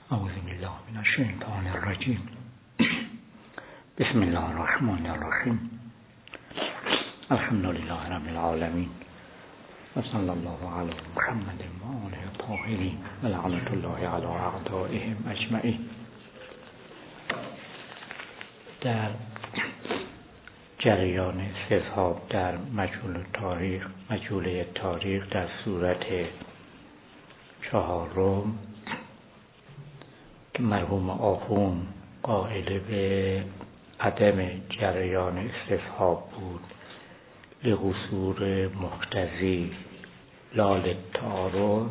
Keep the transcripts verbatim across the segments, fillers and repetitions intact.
اعوذ بالله من الشیطان الرجیم. بسم الله الرحمن الرحیم. الحمد لله رب العالمین و صلی الله علی محمد و آله الطاهرین و لعنت الله علی اعدائهم اجمعین. در جریان استذهاب در مجموعه تاریخ مجموعه تاریخ در صورت چهارم که مرحوم آخوند قائل به عدم جریان استذهاب بود لقصور مقتضی لا للتعارض،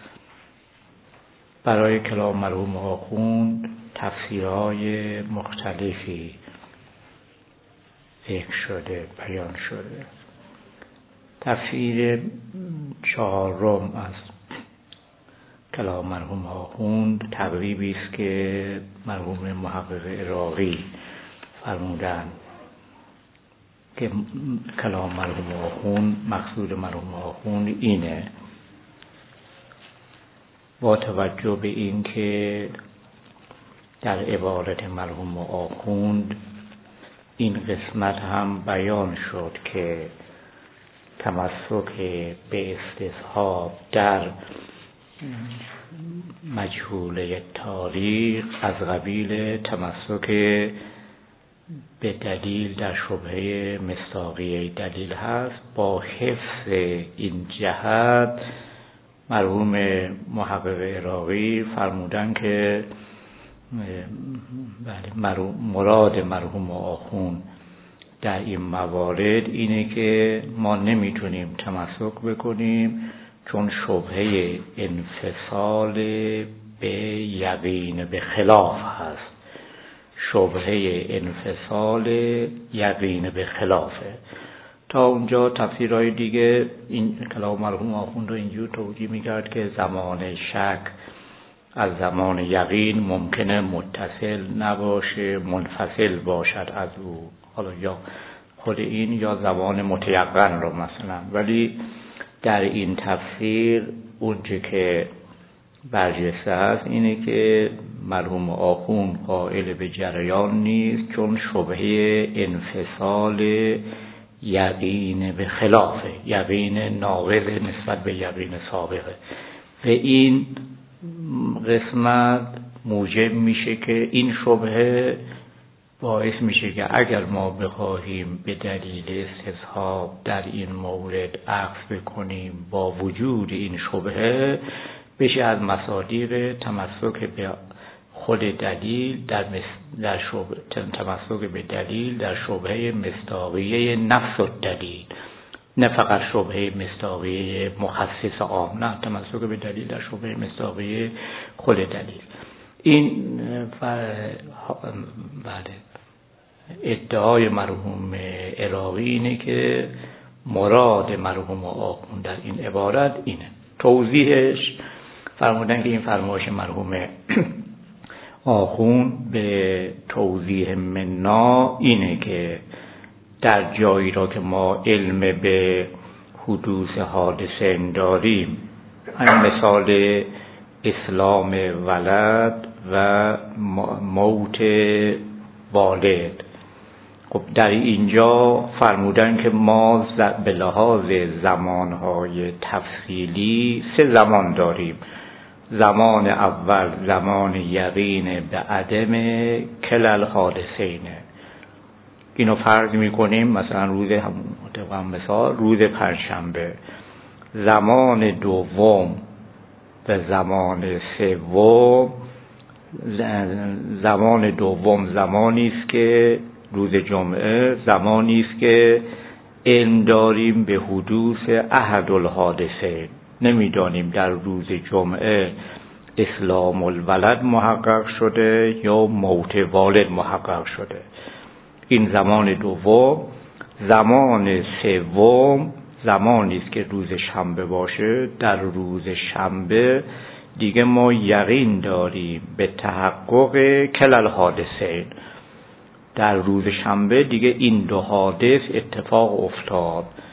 برای کلام مرحوم آخوند تفسیرهای مختلفی ذکر شده، بیان شده. تفسیر چهارم از کلام مرحوم آخوند تقریبی است که مرحوم محقق عراقی فرمودند که کلام مرحوم آخوند، مقصود مرحوم آخوند اینه، با توجه به این که در عبارت مرحوم آخوند این قسمت هم بیان شد که تمسک به استصحاب در مجهوله تاریخ از قبیل تمسک به دلیل در شبهه مصداقیه دلیل هست. با حفظ این جهت مرحوم محقق عراقی فرمودن که مراد مرحوم آخوند در این موارد اینه که ما نمیتونیم تمسک بکنیم چون شبهه انفصال به یقین به خلاف هست. شبهه انفصال یقین به خلافه. تا اونجا تفسیرهای دیگه این کلام مرحوم آخوند رو اینجور توجیه میکرد که زمان شک از زمان یقین ممکنه متصل نباشه، منفصل باشد از او، حالا یا خود این یا زمان متیقن رو مثلا. ولی در این تفسیر اونچه که برجسته است اینه که مرحوم آخوند قائل به جریان نیست چون شبهه انفصال یقین به خلافه، یقین ناقض نسبت به یقین سابقه. و این قسمت موجب میشه که این شبهه باعث میشه که اگر ما بخواهیم به دلیل استصحاب در این مورد عکس بکنیم با وجود این شبهه، بشه از مصادیق تمسک به خود دلیل در در شبهه تمسک به دلیل در شبهه مصداقیه نفس الدلیل، نه فقط شبهه مصداقیه مخصص عام، نه تمسک به دلیل در شبهه مصداقیه خود دلیل. این بله ادعای مرحوم عراقی اینه که مراد مرحوم آخوند در این عبارت اینه. توضیحش فرمودن که این فرمایش مرحوم آخوند به توضیح منا اینه که در جایی را که ما علم به حدوث حادثه داریم، همین مثال اسلام ولد و موت والد، خب در اینجا فرمودن که ما به لحاظ زمانهای تفصیلی سه زمان داریم. زمان اول زمان یقین به عدم کلل حادثینه، اینو فرض میکنیم مثلا روز هم مثال روز پنجشنبه. زمان دوم و زمان سوم، زمان دوم زمانی است که روز جمعه، زمانی است که علم داریم به حدوث احد الحادثه، نمیدانیم در روز جمعه اسلام الولد محقق شده یا موت والد محقق شده. این زمان دوم. زمان سوم زمانی است که روز شنبه باشه. در روز شنبه دیگه ما یقین داریم به تحقق کلل حادثه. در روز شنبه دیگه این دو حادث اتفاق افتاد،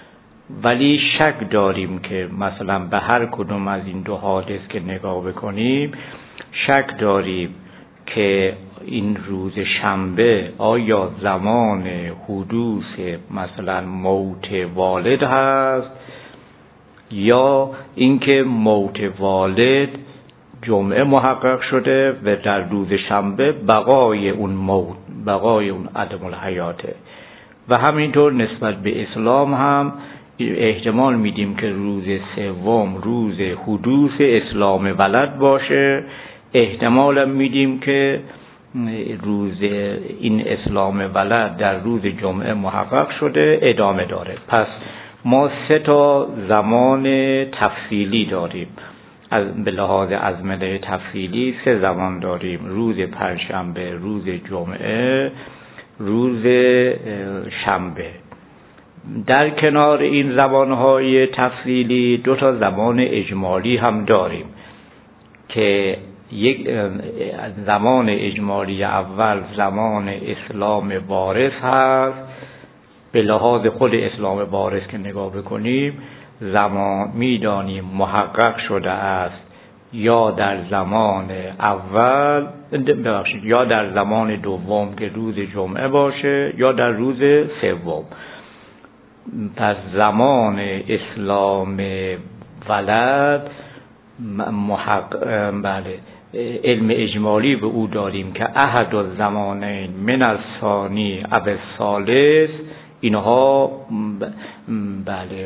ولی شک داریم که مثلا به هر کدوم از این دو حادث که نگاه بکنیم شک داریم که این روز شنبه آیا زمان حدوث مثلا موت والد هست یا اینکه موت والد جمعه محقق شده و در روز شنبه بقای اون موت، بقای اون عدم الحیاته. و همینطور نسبت به اسلام هم احتمال میدیم که روز سوم روز حدوث اسلام ولد باشه، احتمال میدیم که روز این اسلام ولد در روز جمعه محقق شده ادامه داره. پس ما سه تا زمان تفصیلی داریم، از به لحاظ ازمنه تفصیلی سه زمان داریم: روز پنجشنبه، روز جمعه، روز شنبه. در کنار این زمانهای تفصیلی دو تا زمان اجمالی هم داریم که یک زمان اجمالی اول زمان اسلام وارث هست. به لحاظ خود اسلام وارث که نگاه بکنیم زمان میدانیم محقق شده است یا در زمان اول ببخشید یا در زمان دوم که روز جمعه باشه یا در روز سوم. پس زمان اسلام ولد محقق بله علم اجمالی به او داریم که احد الزمانین من الثانی او الثالث، اینها بله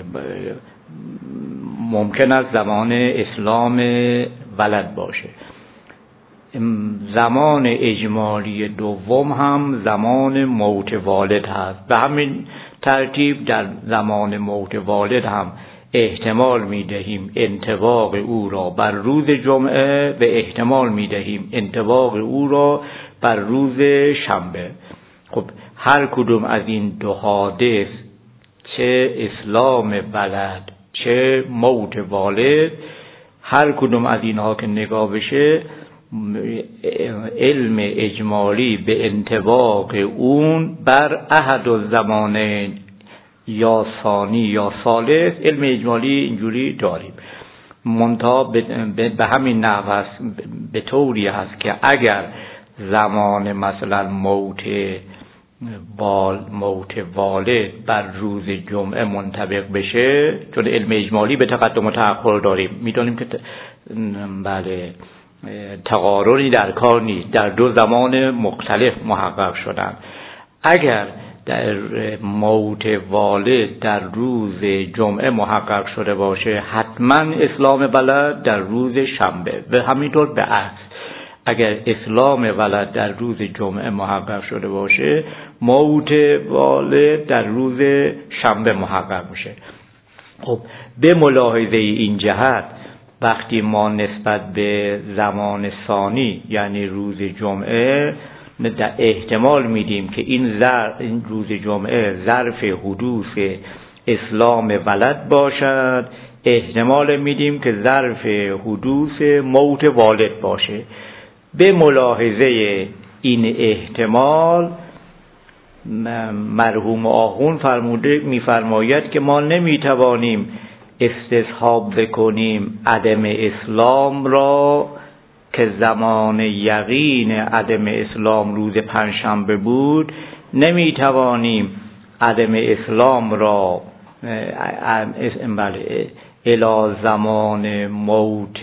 ممکن است زمان اسلام ولد باشه. زمان اجمالی دوم هم زمان موت والد هست. به همین ترتیب در زمان موت والد هم احتمال میدهیم انطباق او را بر روز جمعه و احتمال میدهیم انطباق او را بر روز شنبه. خب هر کدوم از این دو حادث، چه اسلام ولد چه موت والد، هر کدوم از اینها که نگاه بشه علم اجمالی به انطباق اون بر احد الزمانین یا ثانی یا ثالث علم اجمالی اینجوری داریم. منتها به همین نحو است، به طوری هست که اگر زمان مثلا موت وال موت والد بر روز جمعه منطبق بشه، چون علم اجمالی به تقدم و تأخر داریم، میدونیم که بله تقارنی در کار نیست، در دو زمان مختلف محقق شدن. اگر در موت والد در روز جمعه محقق شده باشه حتما اسلام ولد در روز شنبه، و همینطور به عکس اگر اسلام ولد در روز جمعه محقق شده باشه موت والد در روز شنبه محقق میشه. خب به ملاحظه این جهت وقتی ما نسبت به زمان ثانی یعنی روز جمعه در احتمال میدیم که این, زر... این روز جمعه ظرف حدوث اسلام ولد باشد، احتمال میدیم که ظرف حدوث موت والد باشه. به ملاحظه این احتمال مرحوم آخوند فرموده میفرماید که ما نمیتوانیم استصحاب بکنیم عدم اسلام را که زمان یقین عدم اسلام روز پنجشنبه بود، نمیتوانیم عدم اسلام را بله الی زمان موت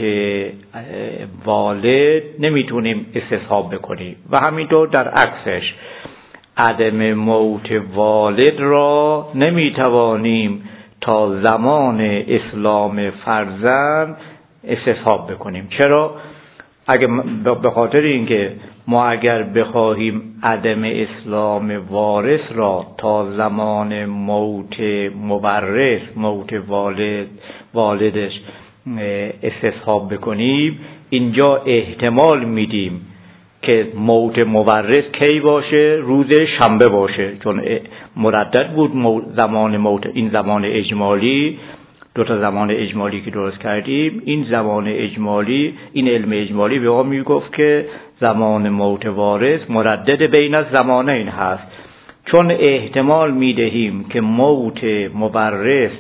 والد نمیتونیم استصحاب بکنیم، و همینطور در عکسش عدم موت والد را نمیتوانیم تا زمان اسلام فرزند استصحاب بکنیم. چرا؟ اگه به خاطر اینکه ما اگر بخواهیم عدم اسلام وارث را تا زمان موت مورث موت والد والدش استصحاب بکنیم، اینجا احتمال میدیم که موت مورث کی باشه؟ روز شنبه باشه، چون مردد بود زمان موت. این زمان اجمالی، دو تا زمان اجمالی که درست کردیم، این زمان اجمالی، این علم اجمالی به ما میگفت که زمان موت وارث مردد بین از زمانین هست، چون احتمال میدهیم که موت مورث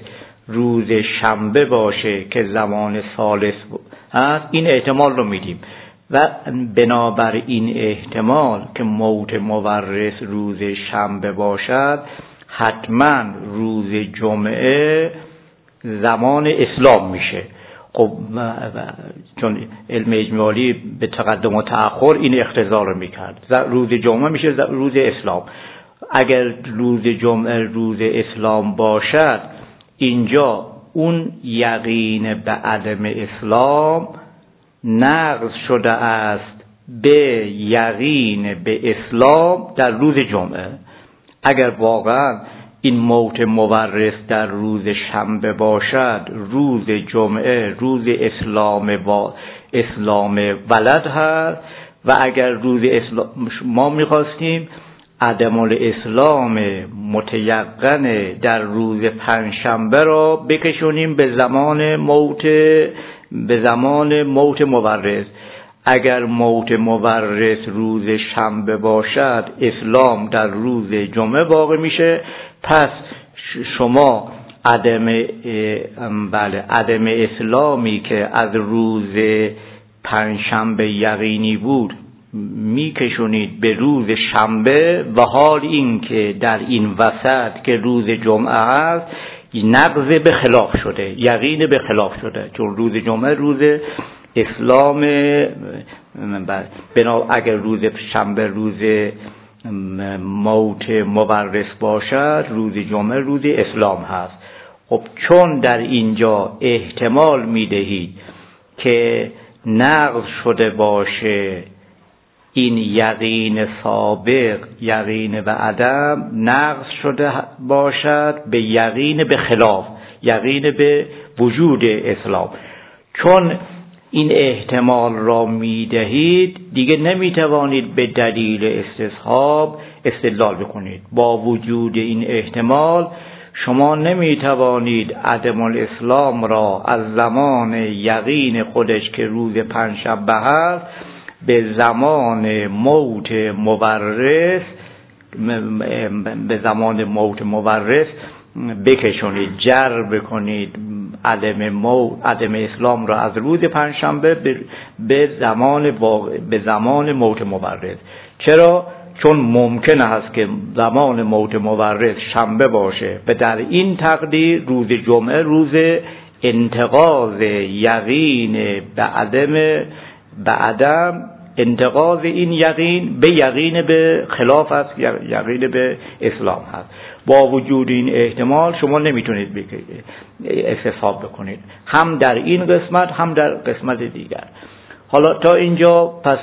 روز شنبه باشه که زمان ثالث هست، این احتمال رو میدیم و بنابر این احتمال که موت مورث روز شنبه باشد، حتما روز جمعه زمان اسلام میشه. خب چون علم اجمالی به تقدم و تأخر این اقتضا رو میکرد، روز جمعه میشه روز اسلام. اگر روز جمعه روز اسلام باشد، اینجا اون یقین به عدم اسلام نقض شده است به یقین به اسلام در روز جمعه. اگر واقعا این موت مورث در روز شنبه باشد، روز جمعه روز اسلام و اسلام ولد هست و اگر روز اسلام ما می‌خواستیم عدم الاسلام متیقن در روز پنجشنبه را بکشونیم به زمان موت به زمان موت مورث. اگر موت مورث روز شنبه باشد، اسلام در روز جمعه واقع میشه. پس شما عدم بله عدم اسلامی که از روز پنجشنبه یقینی بود میکشونید به روز شنبه، و حال این که در این وسط که روز جمعه هست نقض به خلاف شده، یقین به خلاف شده، چون روز جمعه روز اسلام بنا اگر روز شنبه روز موت مورث باشد، روز جمعه روز اسلام هست. خب چون در اینجا احتمال میدهید که نقض شده باشه این یقین سابق، یقین به عدم نقض شده باشد به یقین به خلاف، یقین به وجود اسلام، چون این احتمال را میدهید دیگه نمیتوانید به دلیل استصحاب استدلال بکنید. با وجود این احتمال شما نمیتوانید عدم الاسلام را از زمان یقین خودش که روز پنجشنبه هست به زمان موت مورث به زمان موت مورث بکشونید، جر بکنید عدم موت عدم اسلام را از روز پنجشنبه به زمان به زمان موت مورث. چرا؟ چون ممکن است که زمان موت مورث شنبه باشه و در این تقدیر روز جمعه روز انتقاض یقین به عدم به عدم انتقاض این یقین به یقین به خلاف است، یقین به اسلام هست. با وجود این احتمال شما نمیتونید استصحاب بکنید، هم در این قسمت هم در قسمت دیگر. حالا تا اینجا پس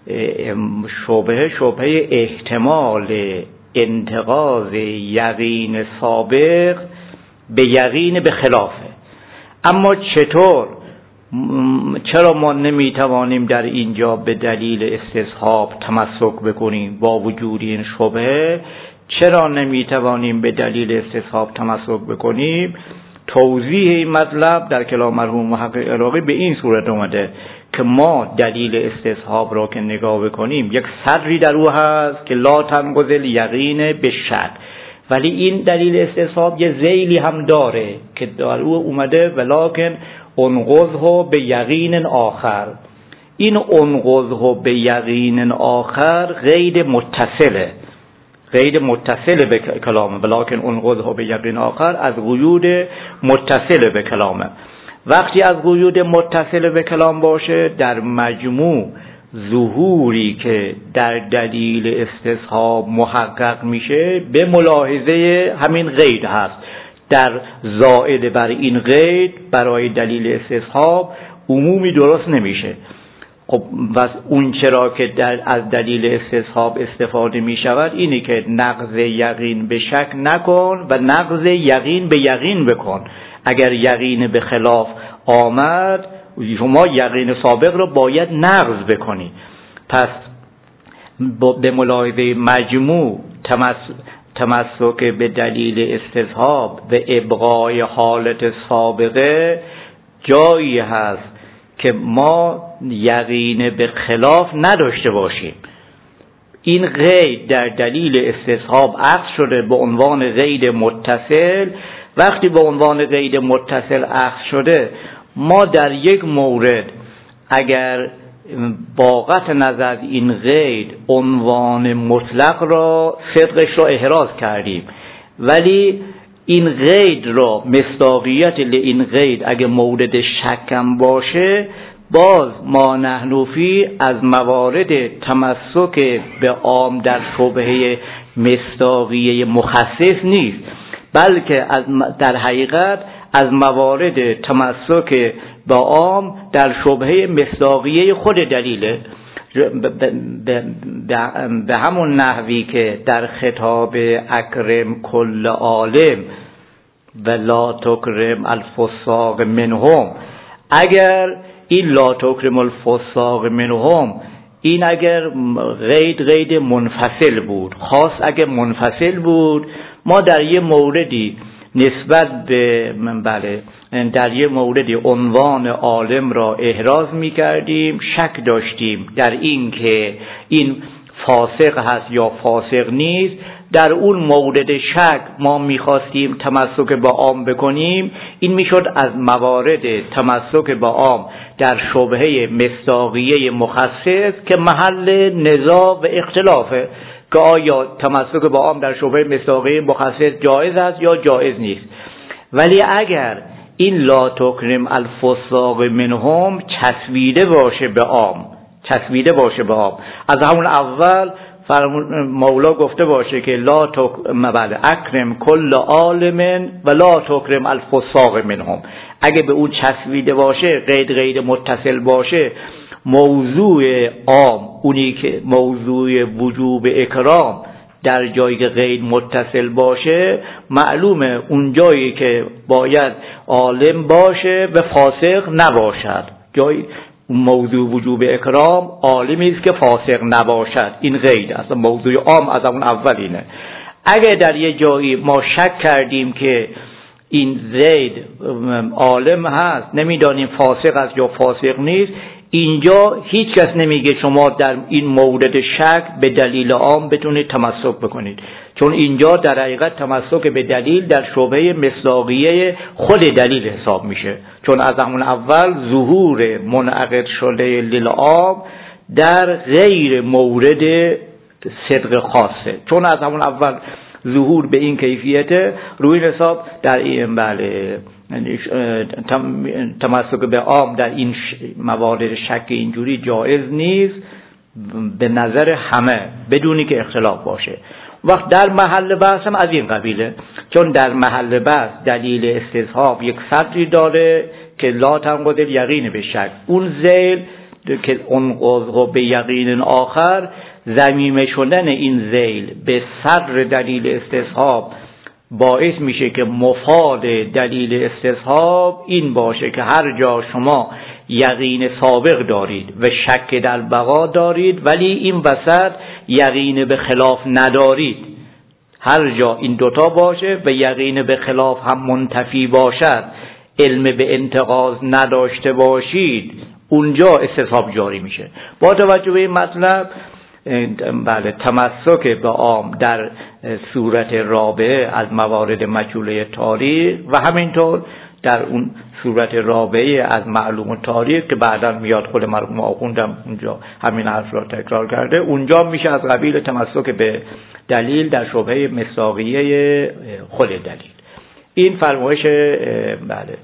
شبهه شبهه احتمال انتقاض یقین سابق به یقین به خلافه. اما چطور چرا ما نمیتوانیم در اینجا به دلیل استصحاب تمسک بکنیم؟ با وجود این شبهه چرا نمیتوانیم به دلیل استصحاب تمسک بکنیم؟ توضیح این مطلب در کلام مرحوم محقق عراقی به این صورت اومده که ما دلیل استصحاب را که نگاه بکنیم یک صدری در او هست که لا تنقض الیقین به شک، ولی این دلیل استصحاب یه ذیلی هم داره که در او اومده ولکن انقضه به یقین آخر. این انقضه به یقین آخر غیر متصله، غیر متصل به کلامه، ولکن انقضه به یقین آخر از قیود متصل به کلامه. وقتی از قیود متصل به کلام باشه، در مجموع ظهوری که در دلیل استصحاب محقق میشه به ملاحظه همین قید هست. در زائد بر این قید برای دلیل استصحاب عمومی درست نمیشه. خب و اون چرا که در از دلیل استصحاب استفاده می شود اینه که نقض یقین به شک نکن و نقض یقین به یقین بکن. اگر یقین به خلاف آمد شما یقین سابق رو باید نقض بکنی. پس به ملاحظه مجموع تمسک به دلیل استصحاب و ابقای حالت سابقه جایی هست که ما یقین به خلاف نداشته باشیم. این قید در دلیل استصحاب عقد شده به عنوان قید متصل وقتی به عنوان قید متصل اخذ شده، ما در یک مورد اگر با قطع نظر این قید عنوان مطلق را صدقش را احراز کردیم، ولی این قید را مصداقیت این قید اگه مورد شکم باشه، باز ما نحنفی از موارد تمسک به عام در شبهه مصداقیه مخصص نیست، بلکه از در حقیقت از موارد تمسک به عام در شبهه مصداقیه خود دلیله. به همون نحوی که در خطاب اکرم کل عالم و لا تکرم الفساق منهم، اگر این لا تکرم الفساق منهم این اگر قید قید منفصل بود، خاص اگر منفصل بود، ما در یه موردی نسبت به بله در یه موردی عنوان عالم را احراز می کردیم، شک داشتیم در این که این فاسق هست یا فاسق نیست، در اون مورد شک ما میخواستیم تمسک به عام بکنیم، این میشد از موارد تمسک به عام در شبهه مصداقیه مخصص که محل نزاع و اختلافه که آیا تمسک به عام در شبهه مصداقیه مخصص جایز است یا جایز نیست. ولی اگر این لا تکرم الفساق منهم چسبیده باشه به عام، چسبیده باشه به عام، از همون اول مولا گفته باشه که لا تکرم بله اکرم کل عالم و لا تکرم الفساق منهم، اگه به اون چسبیده باشه، قید قید متصل باشه، موضوع عام اونی که موضوع وجوب اکرام در جایی که قید متصل باشه، معلومه اون جایی که باید عالم باشه و فاسق نباشد، جای موضوع وجوب اکرام عالمی است که فاسق نباشد، این قید است، موضوع عام از اون اول اینه. اگه در یه جایی ما شک کردیم که این زید عالم هست، نمیدانیم فاسق است یا فاسق نیست، اینجا هیچ کس نمیگه شما در این مورد شک به دلیل عام بتونید تمسک بکنید، چون اینجا در حقیقت تمسک به دلیل در شبهه مصداقیه خود دلیل حساب میشه، چون از همون اول ظهور منعقد شده للعام در غیر مورد صدق خاصه، چون از همون اول ظهور به این کیفیت، روی حساب در این بله تمسک به عام در این موارد شک اینجوری جایز نیست به نظر همه بدونی که اختلاف باشه. وقت در محل بحث هم از این قبیله، چون در محل بحث دلیل استصحاب یک صدری داره که لا تنقض الیقین به شک، اون ذیل که انقض به یقین آخر، ضمیمه شدن این ذیل به صدر دلیل استصحاب باعث میشه که مفاد دلیل استصحاب این باشه که هر جا شما یقین سابق دارید و شک در بقا دارید، ولی این وسط یقین به خلاف ندارید، هر جا این دوتا باشه و یقین به خلاف هم منتفی باشد، علم به انتقاض نداشته باشید، اونجا استصحاب جاری میشه. با توجه به این مطلب بله تمسک به عام در صورت رابعه از موارد مجهوله تاریخ و همینطور در اون صورت رابعه از معلوم تاریخ که بعدا میاد خود مرحوم آخوندم اونجا همین حرف را تکرار کرده، اونجا میشه از قبیل تمسک به دلیل در شبهه مصداقیه خود دلیل. این فرمایش بله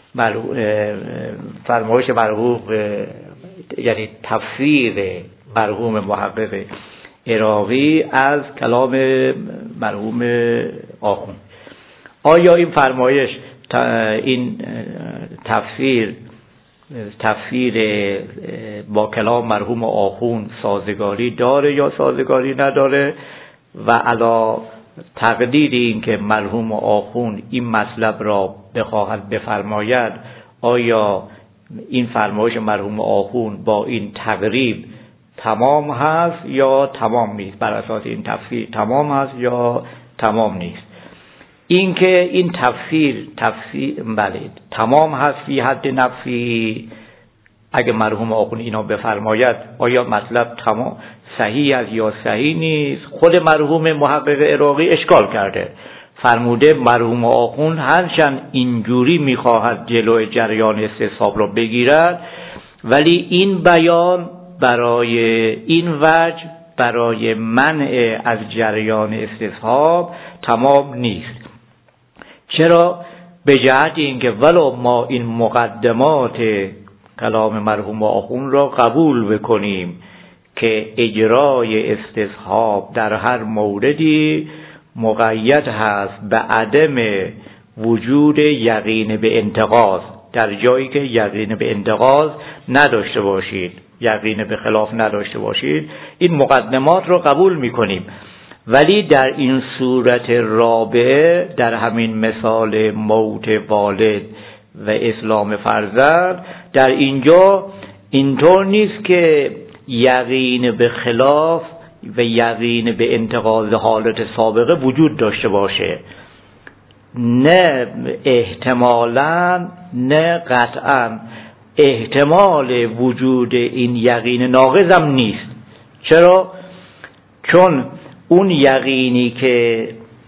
فرمایش مرحوم یعنی تفسیر مرحوم محقق عراقی از کلام مرحوم آخوند. آیا این فرمایش این تفسیر تفسیر با کلام مرحوم آخوند سازگاری داره یا سازگاری نداره؟ و علا تقدیر این که مرحوم آخوند این مطلب را بخواهد بفرماید، آیا این فرمایش مرحوم آخوند با این تقریب تمام هست یا تمام نیست؟ بر اساس این تفسیر تمام هست یا تمام نیست؟ این که این تفسیر تفسیر بله تمام هست فی حد نفسی، اگه مرحوم آخوند اینا بفرماید آیا مطلب تمام صحیح است یا صحیح نیست؟ خود مرحوم محقق عراقی اشکال کرده، فرموده مرحوم آخوند هرچند اینجوری میخواهد جلوی جریان استصحاب را بگیرد، ولی این بیان برای این وجه برای منع از جریان استصحاب تمام نیست. چرا؟ به جهت اینکه ولو ما این مقدمات کلام مرحوم آخوند را قبول بکنیم که اجرای استصحاب در هر موردی مقید هست به عدم وجود یقین به انتقاض، در جایی که یقین به انتقاض نداشته باشید، یقین به خلاف نداشته باشید، این مقدمات رو قبول میکنیم. ولی در این صورت رابعه، در همین مثال موت والد و اسلام فرزند، در اینجا اینطور نیست که یقین به خلاف و یقین به انتقاض حالت سابقه وجود داشته باشه، نه احتمالاً نه قطعاً، احتمال وجود این یقین ناقض هم نیست. چرا؟ چون اون یقینی که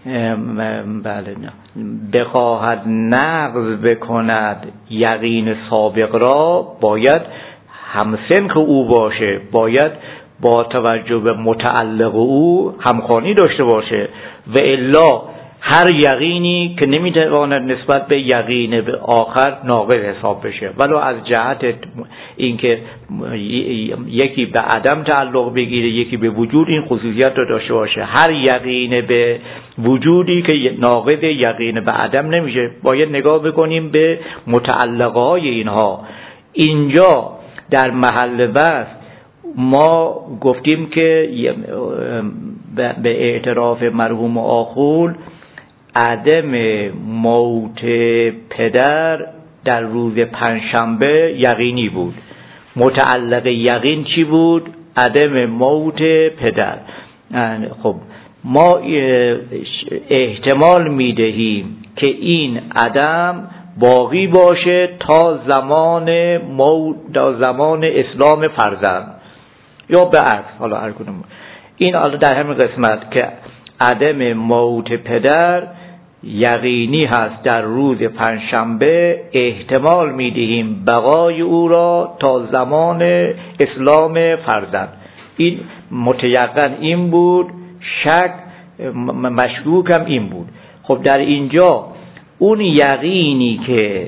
بله بخواهد نقض بکند یقین سابق را، باید همسنخ او باشه، باید با توجه به متعلق او همخوانی داشته باشه، و الا هر یقینی که نمیتواند نسبت به یقین به آخر ناقض حساب بشه، ولو از جهت اینکه یکی به عدم تعلق بگیره یکی به وجود، این خصوصیت رو داشته باشه. هر یقین به وجودی که ناقض یقین به عدم نمیشه، باید نگاه بکنیم به متعلقه های اینها. اینجا در محل بحث ما گفتیم که به اعتراف مرحوم آخوند عدم موت پدر در روز پنجشنبه یقینی بود. متعلق یقین چی بود؟ عدم موت پدر. خب ما احتمال میدهیم که این عدم باقی باشه تا زمان موت، تا زمان اسلام فرزند، یا به عکس، حالا هر کدوم. این حالا در همین قسمت که عدم موت پدر یقینی هست در روز پنجشنبه، احتمال میدهیم بقای او را تا زمان اسلام فرزند. این متیقن این بود، شک مشکوک هم این بود. خب در اینجا اون یقینی که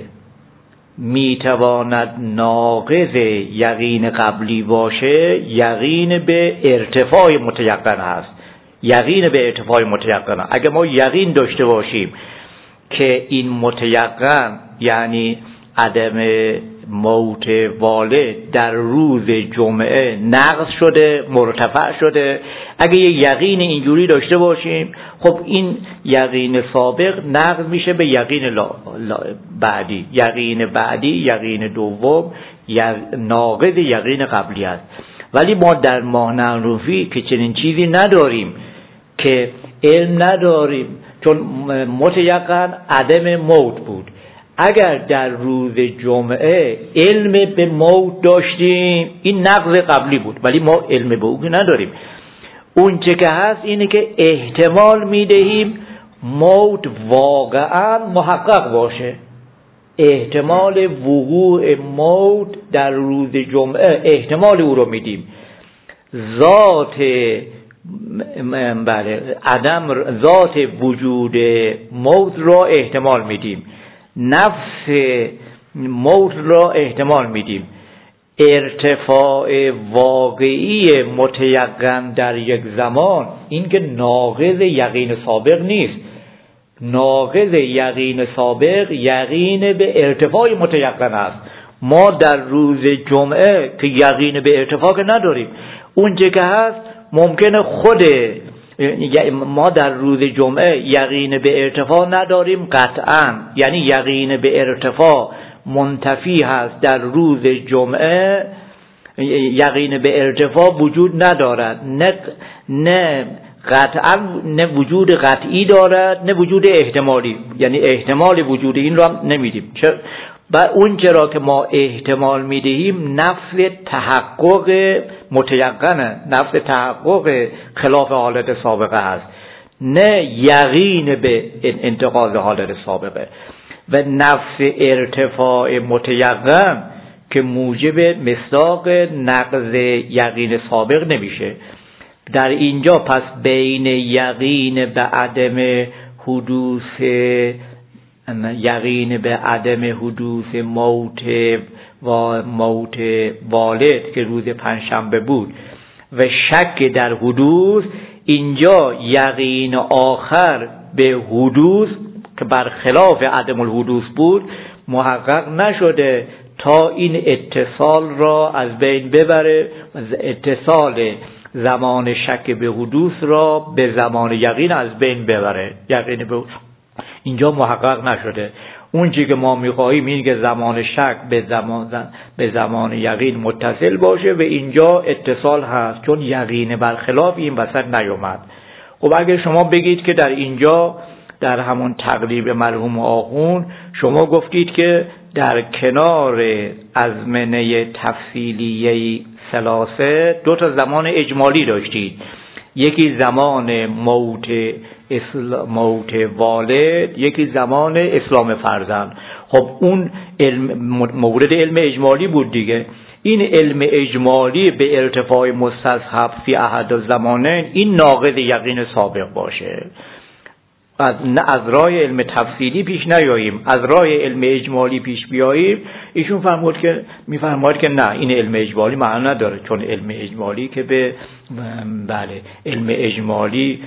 میتواند ناقض یقین قبلی باشه، یقین به ارتفاع متیقن هست، یقین به ارتفاع متیقن. اگر ما یقین داشته باشیم که این متیقن یعنی عدم موت والد در روز جمعه نقض شده، مرتفع شده، اگه یه یقین اینجوری داشته باشیم، خب این یقین سابق نقض میشه به یقین لا لا بعدی، یقین بعدی، یقین دوم ناقض یقین قبلی است. ولی ما در ماهنروفی که چنین چیزی نداریم، که علم نداریم، چون متیقن عدم موت بود. اگر در روز جمعه علم به موت داشتیم، این نقض قبلی بود، ولی ما علم به او نداریم. اون چه که هست اینه که احتمال میدهیم موت واقعا محقق باشه، احتمال وقوع موت در روز جمعه احتمال او رو میدیم. ذات بله عدم ذات وجود موت را احتمال میدیم، نفس موت را احتمال میدیم. ارتفاع واقعی متیقن در یک زمان، این که ناقض یقین سابق نیست. ناقض یقین سابق یقین به ارتفاع متیقن است. ما در روز جمعه که یقین به ارتفاع که نداریم، اون چه که هست ممکنه خود ما در روز جمعه یقین به ارتفاع نداریم قطعا، یعنی یقین به ارتفاع منتفی هست در روز جمعه، یقین به ارتفاع وجود ندارد، نه نه قطعا نه وجود قطعی دارد نه وجود احتمالی، یعنی احتمال وجود این رو هم نمیدیم. و اون چرا که ما احتمال میدهیم نفس تحقق متیقنه، نفس تحقق خلاف حالت سابقه هست. نه یقین به انتقاض حاضر سابقه. و نفس ارتفاع متیقن که موجب مصداق نقض یقین سابق نمیشه. در اینجا پس بین یقین به عدم حدوث یقین به عدم حدوث موت و موت والد که روز پنجشنبه بود و شک در حدوث، اینجا یقین آخر به حدوث که برخلاف عدم الحدوث بود محقق نشده تا این اتصال را از بین ببره، اتصال زمان شک به حدوث را به زمان یقین از بین ببره. یقین به اینجا محقق نشده. اون چیزی که ما می‌خواهیم این که زمان شک به زمان به زمان یقین متصل باشه و اینجا اتصال هست، چون یقین برخلاف این وسط نیومد. خب اگه شما بگید که در اینجا در همون تقریب مرحوم آخوند شما گفتید که در کنار ازمنه تفصیلیه ثلاثه دو تا زمان اجمالی داشتید، یکی زمان موت موت والد، یکی زمان اسلام فرزند. خب اون علم مورد علم اجمالی بود دیگه. این علم اجمالی به ارتفاع مستصحب فی احد الزمانین این ناقض یقین سابق باشه. از نه از راه علم تفصیلی پیش نیاییم، از راه علم اجمالی پیش بیاییم. ایشون فرمود که میفرماید که نه، این علم اجمالی معنی نداره، چون علم اجمالی که به بله علم اجمالی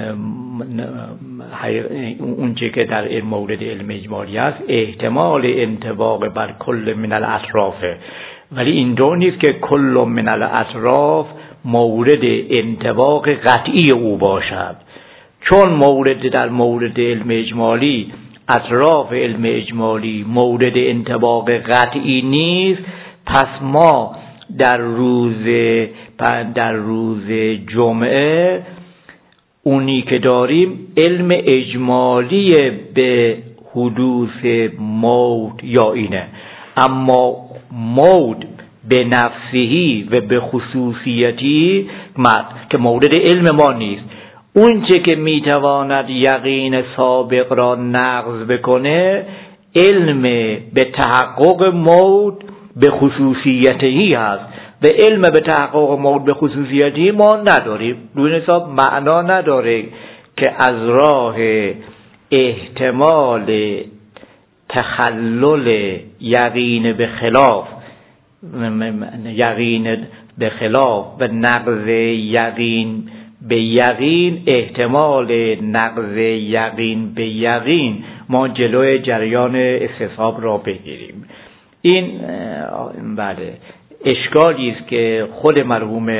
اون چه که در مورد علم اجمالی است احتمال انطباق بر کل من الاطرافه، ولی این دو نیست که کل من الاطراف مورد انطباق قطعی او باشد. چون مورد در مورد علم اجمالی اطراف علم اجمالی مورد انطباق قطعی نیست، پس ما در روز در روز جمعه اونی که داریم علم اجمالی به حدوث موت یا اینه، اما موت به نفسهی و به خصوصیتی که مورد علم ما نیست. اون چه که میتواند یقین سابق را نقض بکنه علم به تحقق موت به خصوصیتی هست و علم به تحقق موت به خصوصیتی ما نداریم. دون حساب معنا نداره که از راه احتمال تخلل یقین به خلاف یقین به خلاف و نقض یقین به یقین، احتمال نقض یقین به یقین ما جلوی جریان استصحاب را بگیریم. این بله اشکالی است که خود مرحوم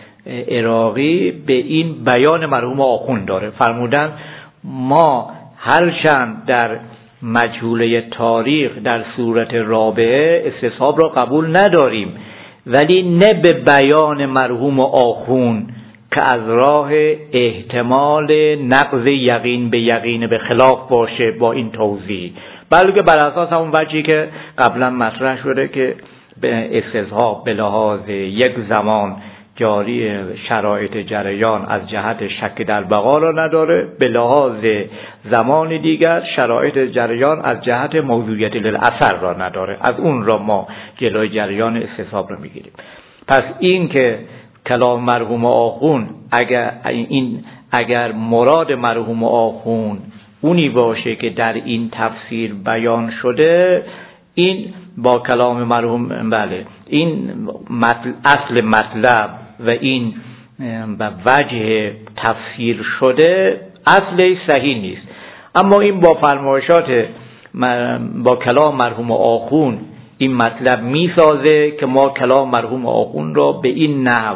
عراقی به این بیان مرحوم آخوند داره. فرمودن ما هرچند در مجهوله تاریخ در صورت رابعه استصحاب را قبول نداریم، ولی نه به بیان مرحوم آخوند که از راه احتمال نقض یقین به یقین به خلاف باشه با این توضیح، بلکه بر اساس همون وجهی که قبلا مطرح شده که به استصحاب به لحاظ یک زمان جاری شرایط جریان از جهت شک در بقا را نداره، به لحاظ زمان دیگر شرایط جریان از جهت موضوعیت للاثر را نداره، از اون را ما جلوی جریان استصحاب را میگیریم. پس این که کلام مرحوم آخوند اگر این اگر مراد مرحوم آخوند اونی باشه که در این تفسیر بیان شده، این با کلام مرحوم بله این مطل... اصل مطلب و این و وجه تفسیر شده اصل صحیح نیست. اما این با فرمایشات با کلام مرحوم آخوند این مطلب میسازه که ما کلام مرحوم آخوند را به این نحو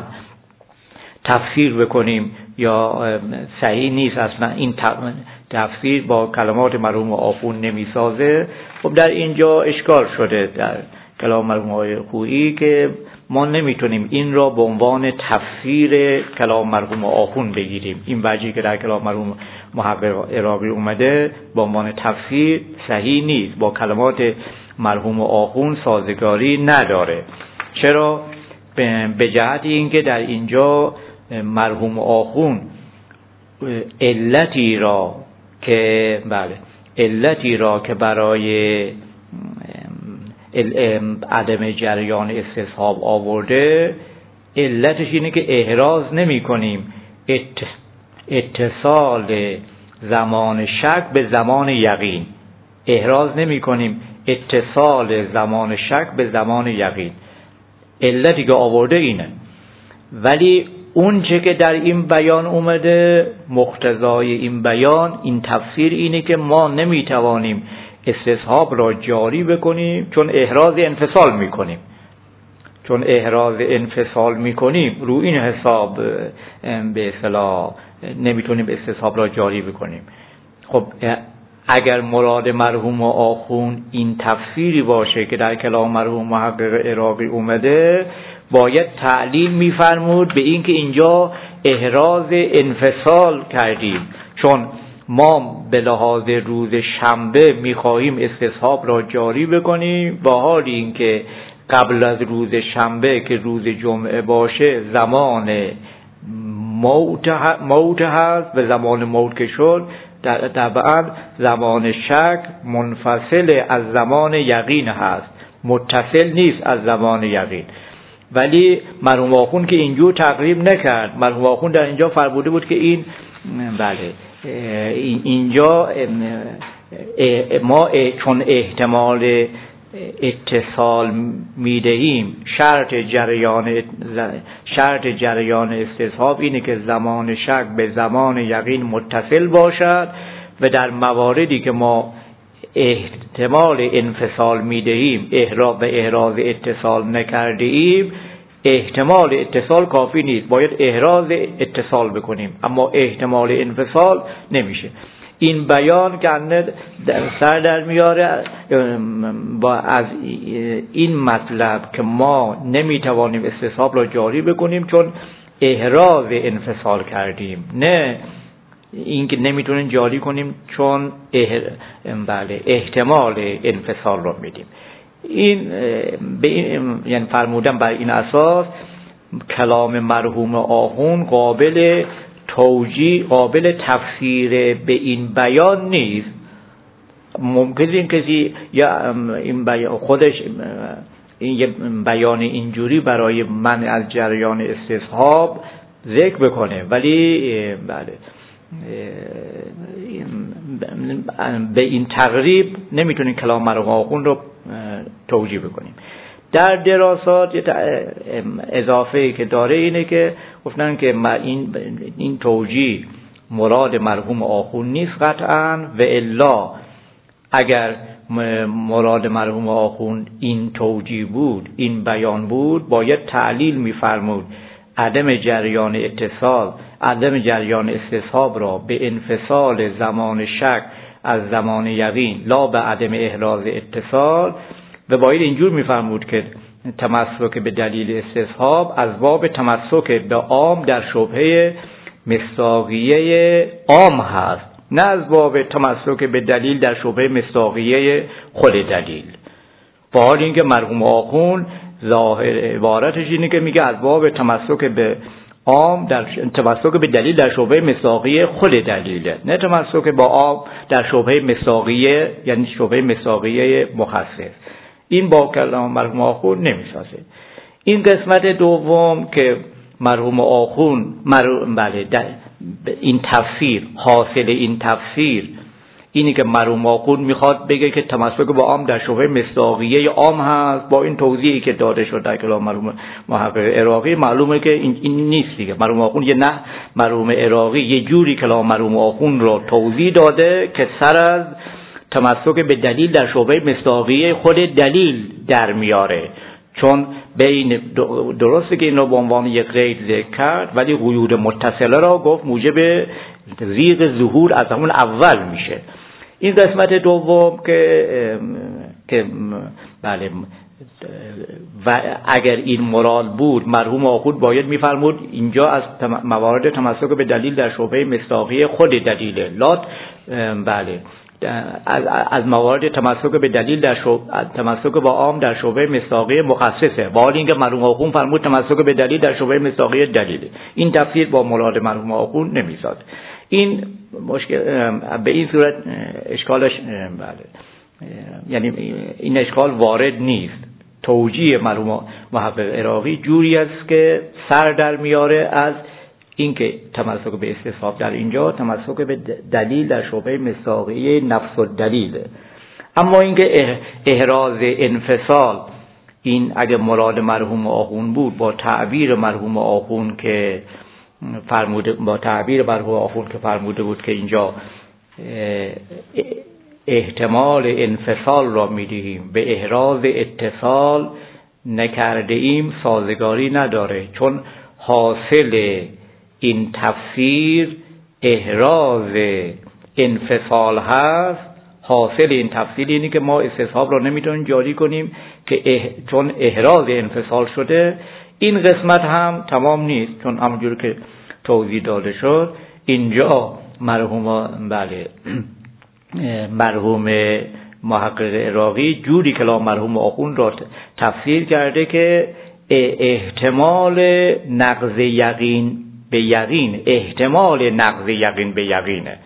تفسیر بکنیم یا صحیح نیست. اصلا این تفسیر با کلمات مرحوم آخوند نمیسازه. خب در اینجا اشکال شده در کلام مرحوم آقای خویی که ما نمیتونیم این را به عنوان تفسیر کلام مرحوم آخوند بگیریم. این وجهی که در کلام مرحوم محقق عراقی اومده به عنوان تفسیر صحیح نیست، با کلمات مرحوم آخوند سازگاری نداره. چرا؟ به جهت اینکه در اینجا مرحوم آخوند علتی را که بله علتی را که برای عدم جریان استصحاب آورده، علتش اینه که احراز نمی کنیم اتصال زمان شک به زمان یقین. احراز نمی کنیم اتصال زمان شک به زمان یقین. علتی که آورده اینه. ولی اون چه که در این بیان اومده، مقتضای این بیان، این تفسیر اینه که ما نمیتوانیم استصحاب را جاری بکنیم چون احراز انفصال میکنیم. چون احراز انفصال میکنیم رو این حساب به اصطلاح نمیتونیم استصحاب را جاری بکنیم. خب اگر مراد مرحوم آخوند این تفسیری باشه که در کلام مرحوم محقق عراقی اومده، باید تعلیل میفرمود به این که اینجا احراز انفصال کردیم، چون ما به لحاظ روز شنبه میخواهیم استصحاب را جاری بکنیم، با حال اینکه قبل از روز شنبه که روز جمعه باشه زمان موت هست و زمان موت که شد طبعا زمان شک منفصل از زمان یقین هست، متصل نیست از زمان یقین. ولی مرحوم آخوند که اینجور تقریب نکرد. مرحوم آخوند در اینجا فرموده بود که این بله اینجا ما چون احتمال اتصال میدهیم، شرط جریان شرط جریان استصحاب اینه که زمان شک به زمان یقین متصل باشد و در مواردی که ما احتمال انفصال میدهیم احراز به احراز اتصال نکرده ایم، احتمال اتصال کافی نیست، باید احراز اتصال بکنیم، اما احتمال انفصال نمیشه. این بیان که سر در میاره با از این مطلب که ما نمیتوانیم استصحاب را جاری بکنیم چون احراز انفصال کردیم، نه اینکه نمیتونیم جاری کنیم چون اح... بله احتمال انفصال را میدیم. این به این یعنی فرمودم بر این اساس کلام مرحوم آخوند قابل توجیه، قابل تفسیر به این بیان نیست. ممکنه این کسی یا این بیان خودش این یه بیان اینجوری برای منع از جریان استصحاب ذکر بکنه، ولی بله به این تقریب نمیتونیم کلام مرحوم آخوند رو توجیه بکنیم. در دراسات اضافه‌ای که داره اینه که گفتن که این این توجیه مراد مرحوم آخوند نیست قطعاً، و الا اگر مراد مرحوم آخوند این توجیه بود، این بیان بود، باید تعلیل می‌فرمود عدم جریان اتصال، عدم جریان استصحاب را به انفصال زمان شک از زمان یقین لا به عدم احراز اتصال، و باید اینجور می‌فرمود که تمسک به دلیل استصحاب از باب تمسک به عام در شبهه مصداقیه عام هست، نه از باب تمسک به دلیل در شبهه مصداقیه خود دلیل. با حال اینکه مرحوم آخوند ظاهر عبارتش اینه که میگه از باب تمسک به عام در تمسک به دلیل در شبهه مصداقیه خود دلیله، نه تمسک با عام در شبهه مصداقیه یعنی شبهه مصداقیه مخصص. این با کلام مرحوم آخوند نمیسازه. این قسمت دوم که مرحوم آخوند مرحوم بله این تفسیر، حاصل این تفسیر اینی که مرحوم آخوند میخواد بگه که تمسک با عام در شبهه مصداقیه عام هست. با این توضیحی که داده شد در کلام مرحوم محقق عراقی معلومه که این, این نیست دیگه. مرحوم آخوند یه نه مرحوم عراقی یه جوری کلام مرحوم آخوند رو توضیح داده که سر از تمسک به دلیل در شبهه مصداقیه خود دلیل در میاره، چون بین درسته که این رو به عنوان یک قید ذکر کرد، ولی قیود متصله را گفت موجب زیغ ظهور از همون اول میشه. این قسمت دوم که که بله و اگر این مراد بود مرحوم آخوند باید میفرمود اینجا از موارد تمسک به دلیل در شبهه مصداقیه خود دلیله، لات بله از موارد تمسک به دلیل در شبهه تمسک با عام در شبهه مصداقیه مخصصه. با حال اینکه مرحوم آخوند فرمود تمسک به دلیل در شبهه مصداقیه دلیله. این تفسیر با مراد مرحوم آخوند نمیساد. این مشکل به این صورت اشکالش بله یعنی این اشکال وارد نیست. توجیه مرحوم محقق عراقی جوری است که سر در میاره از اینکه تمسک به استصحاب در اینجا تمسک به دلیل در شبهه مصداقیه نفس الدلیل. اما اینکه احراز انفصال این اگه مراد مرحوم آخوند بود با تعبیر مرحوم آخوند که فرموده با تعبیر مرحوم آخوند که فرموده بود که اینجا احتمال انفصال را میدهیم به احراز اتصال نکرده ایم سازگاری نداره، چون حاصل این تفسیر احراز انفصال هست. حاصل این تفسیر اینه که ما استصحاب را نمیتونیم جاری کنیم که اه... چون احراز انفصال شده. این قسمت هم تمام نیست، چون همونجور که توضیح داده شد اینجا مرحوم بله مرحوم محقق عراقی جوری کلام مرحوم آخوند را تفسیر کرده که احتمال نقض یقین به یقین احتمال نقض یقین به یقینه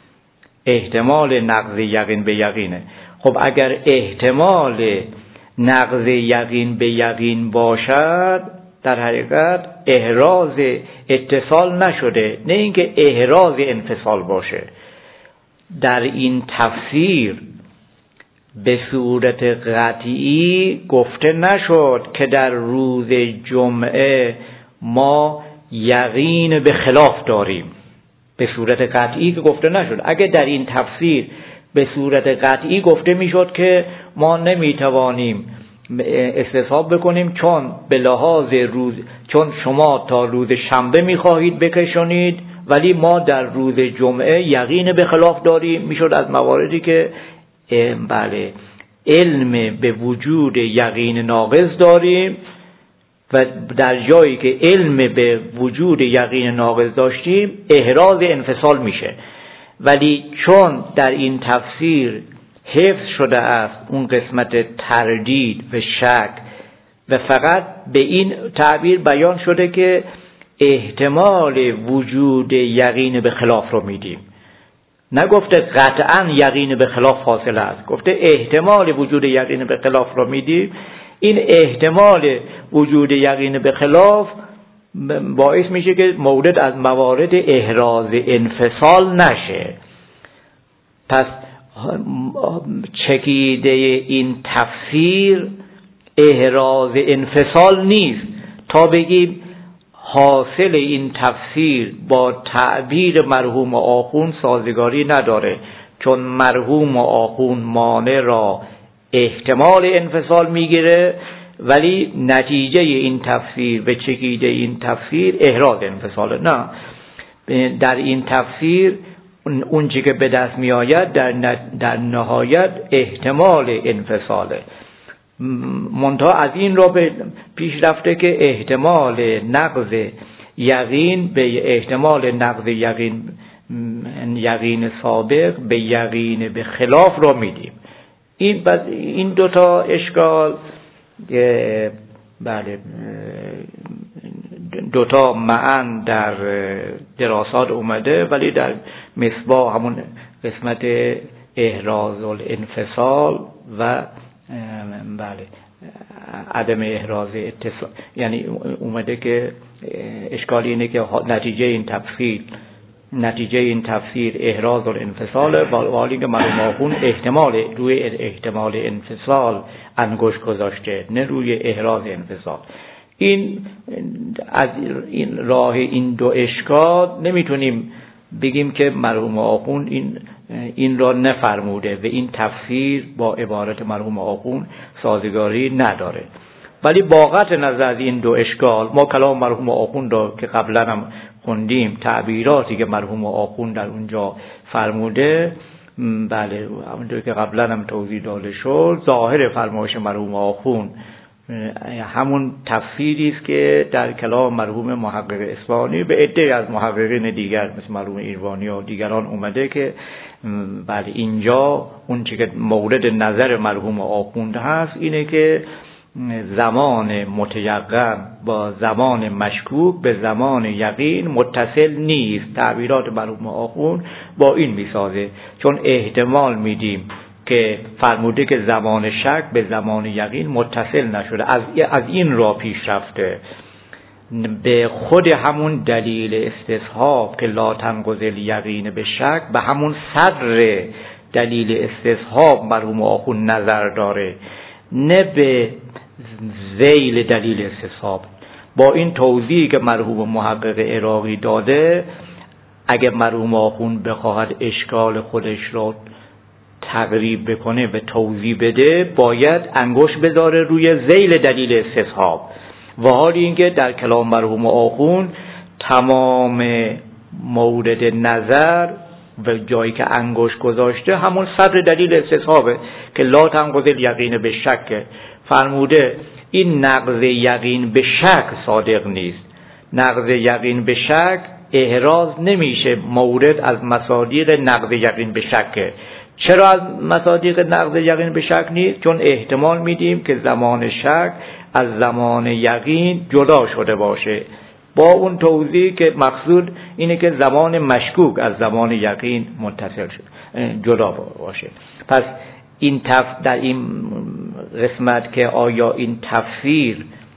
احتمال نقض یقین به یقینه. خب اگر احتمال نقض یقین به یقین باشد در حقیقت احراز اتصال نشده، نه اینکه احراز انفصال باشه. در این تفسیر به صورت قطعی گفته نشد که در روز جمعه ما یقین به خلاف داریم، به صورت قطعی که گفته نشد. اگه در این تفسیر به صورت قطعی گفته میشد که ما نمیتوانیم استصحاب بکنیم چون به لحاظ روز چون شما تا روز شنبه میخواهید بکشونید ولی ما در روز جمعه یقین به خلاف داریم، میشد از مواردی که بله علم به وجود یقین ناقض داریم و در جایی که علم به وجود یقین ناقض داشتیم احراز انفصال میشه. ولی چون در این تفسیر حفظ شده است اون قسمت تردید و شک و فقط به این تعبیر بیان شده که احتمال وجود یقین به خلاف رو میدیم، نگفته قطعا یقین به خلاف حاصل است، گفته احتمال وجود یقین به خلاف رو میدیم. این احتمال وجود یقین به خلاف باعث میشه که مورد از موارد احراز انفصال نشه. پس چکیده این تفسیر احراز انفصال نیست تا بگیم حاصل این تفسیر با تعبیر مرحوم آخوند سازگاری نداره، چون مرحوم آخوند مانع را احتمال انفصال میگیره ولی نتیجه این تفسیر به چکیده این تفسیر احراز انفصاله. نه، در این تفسیر اون چی که به دست می آید در, در نهایت احتمال انفصاله. منتها از این را به پیش رفته که احتمال نقض یقین به احتمال نقض یقین یقین سابق به یقین به خلاف را میدیم. این این دو تا اشکال بله دو تا معن در دراسات اومده، ولی در مصباح همون قسمت احراز الانفصال و بله عدم احراز اتصال، یعنی اومده که اشکال اینه که نتیجه این تفسیر نتیجه این تفسیر احراز الانفصال، حالی که مرحوم آخوند احتمال روی احتمال انفصال انگشت گذاشته نه روی احراز انفصال. این از این راه این دو اشکال نمیتونیم بگیم که مرحوم آخوند این این را نفرموده و این تفسیر با عبارت مرحوم آخوند سازگاری نداره. ولی با قطع نظر از این دو اشکال ما کلام مرحوم آخوند را که قبلا هم خوندیم، تعبیراتی که مرحوم آخوند در اونجا فرموده، بله همونطور که قبلا هم توضیح داده شد ظاهر فرمایش مرحوم آخوند همون تفسیری است که در کلام مرحوم محقق اصفهانی به عده‌ای از محققین دیگر مثل مرحوم ایروانی و دیگران اومده که بله اینجا اون چیزی که مورد نظر مرحوم آخوند هست اینه که زمان متیقن با زمان مشکوک به زمان یقین متصل نیست. تعبیرات مرحوم آخوند با این میسازه، چون احتمال میدیم که فرموده که زمان شک به زمان یقین متصل نشده، از از این راه پیش رفته. به خود همون دلیل استصحاب که لا تنقضی یقین به شک، به همون صدر دلیل استصحاب مرحوم آخوند نظر داره، نه به ذیل دلیل استصحاب. با این توضیحی که مرحوم محقق عراقی داده، اگه مرحوم آخوند بخواهد اشکال خودش را تقریب بکنه و توضیح بده، باید انگشت بذاره روی ذیل دلیل استصحاب، و حال اینکه در کلام مرحوم آخوند تمام مورد نظر و جایی که انگشت گذاشته همون صدر دلیل استصحابه که لا تنقضی یقین به شک. فرموده این نقض یقین به شک صادق نیست. نقض یقین به شک احراز نمیشه مورد از مصادیق نقض یقین به شک. چرا از مصادیق نقض یقین به شک نیست؟ چون احتمال میدیم که زمان شک از زمان یقین جدا شده باشه، با اون توضیح که مقصود اینه که زمان مشکوک از زمان یقین متصل شد جدا باشه. پس این تف در این قسمت که آیا این تفسیر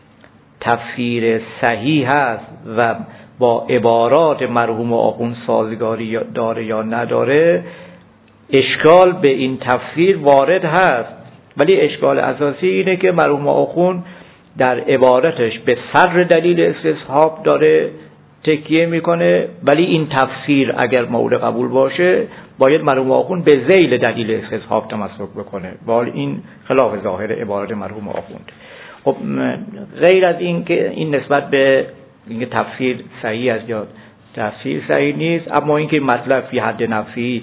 تفسیر صحیح هست و با عبارات مرحوم آخوند سازگاری داره یا نداره، اشکال به این تفسیر وارد هست، ولی اشکال اساسی اینه که مرحوم آخوند در عبارتش به صدر دلیل استصحاب داره تکیه میکنه، ولی این تفسیر اگر مورد قبول باشه باید مرحوم آخوند به ذیل دلیل استصحاب تمسک بکنه، ولی این خلاف ظاهر عبارت مرحوم آخوند. خب غیر از این که این نسبت به اینکه تفسیر صحیح است یا تفسیر صحیح نیست، اما اینکه مطلب فی حد نفی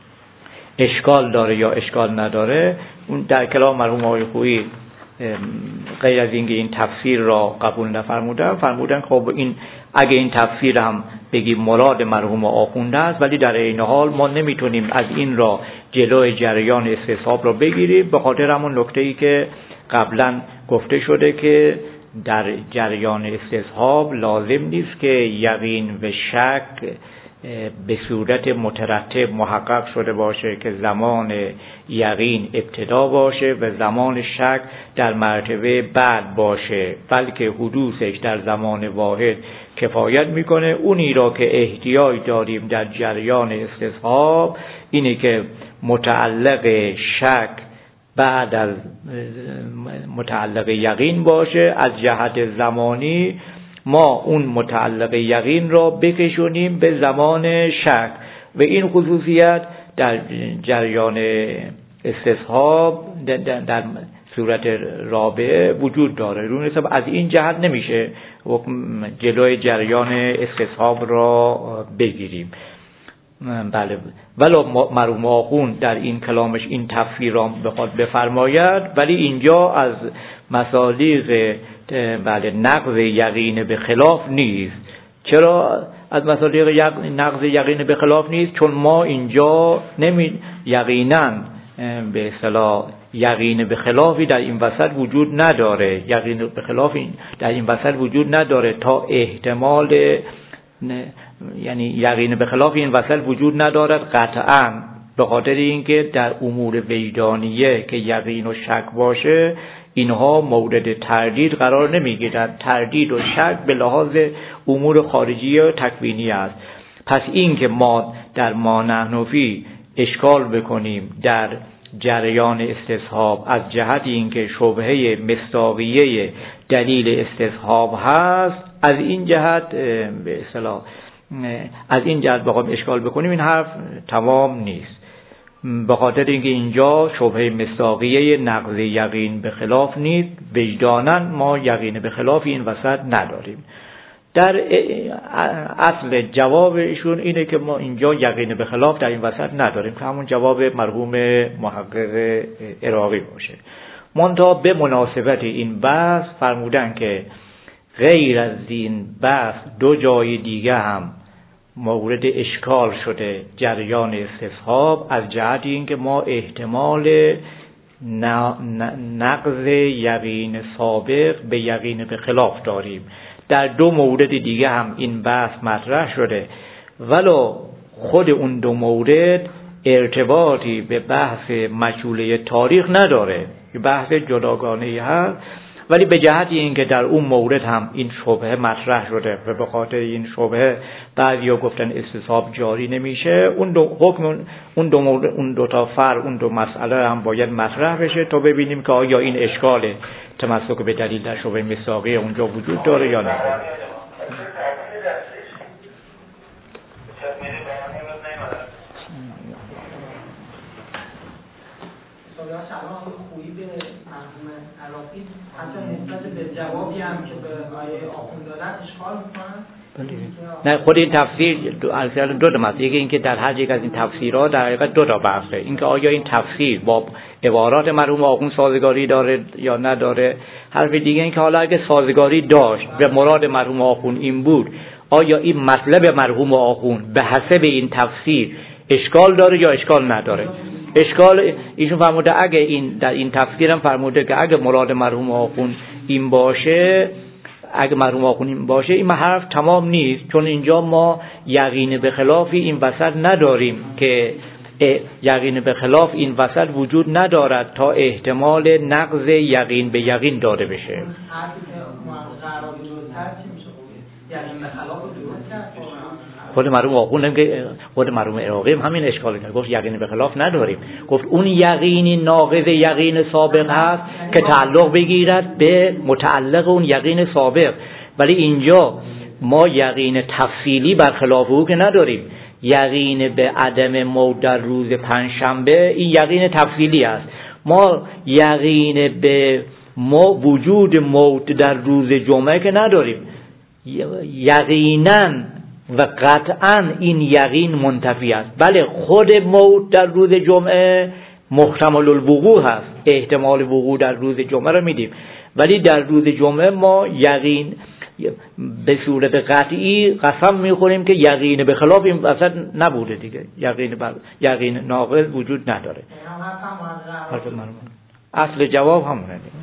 اشکال داره یا اشکال نداره، اون در کلام مرحوم آقای خویی غیر از اینکه این تفسیر را قبول نفرمودن، فرمودن خب این اگه این تفسیر هم بگیم مراد مرحوم آخوند است، ولی در این حال ما نمیتونیم از این را جلوی جریان استصحاب را بگیریم، به خاطر همون نکته‌ای که قبلا گفته شده که در جریان استصحاب لازم نیست که یقین و شک به صورت مترتب محقق شده باشه که زمان یقین ابتدا باشه و زمان شک در مرتبه بعد باشه، بلکه حدوثش در زمان واحد کفایت میکنه. اونی را که احتیاج داریم در جریان استصحاب اینه که متعلق شک بعد از متعلق یقین باشه، از جهت زمانی ما اون متعلق یقین را بکشونیم به زمان شک، و این خصوصیت در جریان استصحاب در صورت رابعه وجود داره. رو حساب از این جهت نمیشه جلوی جریان استصحاب را بگیریم. بله، ولی مرحوم آخوند در این کلامش این تفسیر را بخواد بفرماید، ولی اینجا از مصادیق بله نقض یقین به خلاف نیست. چرا از مصادیق نقض یقین به خلاف نیست؟ چون ما اینجا نمی یقینا به اصطلاح یقین به خلافی در این وسط وجود نداره، یقین به خلافی در این وسط وجود نداره تا احتمال، یعنی یقین به خلاف این وسط وجود ندارد قطعاً، به خاطر اینکه در امور وجدانیه که یقین و شک باشه اینها مورد تردید قرار نمیگیرند. تردید و شک به لحاظ امور خارجی و تکوینی است. پس این که ما در ما نحن فی اشکال بکنیم در جریان استصحاب از جهت اینکه شبهه مصداقیه دلیل استصحاب هست، از این جهت به اصطلاح از این جهت بخوام اشکال بکنیم این حرف تمام نیست، به خاطر اینکه اینجا شبهه مصداقیه نقض یقین به خلاف نیست. وجداناً ما یقین به خلاف این وسط نداریم. در اصل جواب ایشون اینه که ما اینجا یقین به خلاف در این وسط نداریم، که همون جواب مرحوم محقق عراقی باشه. منتها به مناسبت این بحث فرمودن که غیر از این بحث دو جای دیگه هم مورد اشکال شده جریان استصحاب، از جهت اینکه ما احتمال نقض یقین سابق به یقین به خلاف داریم. در دو مورد دیگه هم این بحث مطرح شده، ولو خود اون دو مورد ارتباطی به بحث مجهوله تاریخ نداره، بحث جداگانه هست، ولی به جهت اینکه در اون مورد هم این شبهه مطرح شده و به خاطر این شبهه بعضیا گفتن استصحاب جاری نمیشه، اون دو حکم اون دو مورد، اون دو تا فرع، اون دو مسئله هم باید مطرح بشه تا ببینیم که آیا این اشکال تمسک به دلیل در شبهه مصداقی اونجا وجود داره یا نه. جوابی هم که به آیه آخوند دادن اشکال میکنن. نه، خود این تفسیر دو دو تا مسئله، یکی اینکه در هر یک از این تفسیرها در حقیقت دو تا بحثه، اینکه آیا این تفسیر با عبارات مرحوم آخوند سازگاری داره یا نداره. حرف دیگه اینکه حالا اگه سازگاری داشت و مراد مرحوم آخوند این بود، آیا این مطلب مرحوم آخوند به حسب این تفسیر اشکال داره یا اشکال نداره. اشکال ایشون فرموده اگه این در این تفسیر هم فرموده که اگه مراد مرحوم آخوند این باشه، اگه مرحوم آخوند این باشه، این حرف تمام نیست، چون اینجا ما یقین به خلافی این وسط نداریم که یقین به خلاف این وسط وجود ندارد تا احتمال نقض یقین به یقین داده بشه. خود مرحوم آخوند هم که خود مرحوم عراقی هم همین اشکال کرد، گفت یقین به خلاف نداریم، گفت اون یقینی ناقض یقین سابق هست که تعلق بگیرد به متعلق اون یقین سابق، ولی اینجا ما یقین تفصیلی برخلاف او که نداریم. یقین به عدم موت در روز پنجشنبه این یقین تفصیلی است، ما یقین به ما وجود موت در روز جمعه که نداریم. یقینا و قطعا این یقین منتفی است. بله خود موت در روز جمعه محتمل الوقوع هست، احتمال وقوع در روز جمعه رو میدیم، ولی در روز جمعه ما یقین به صورت قطعی قسم میخوریم که یقین به خلاف این وسط نبوده دیگه، یقین بر یقین ناقض وجود نداره. اصل جواب همونه دیگه.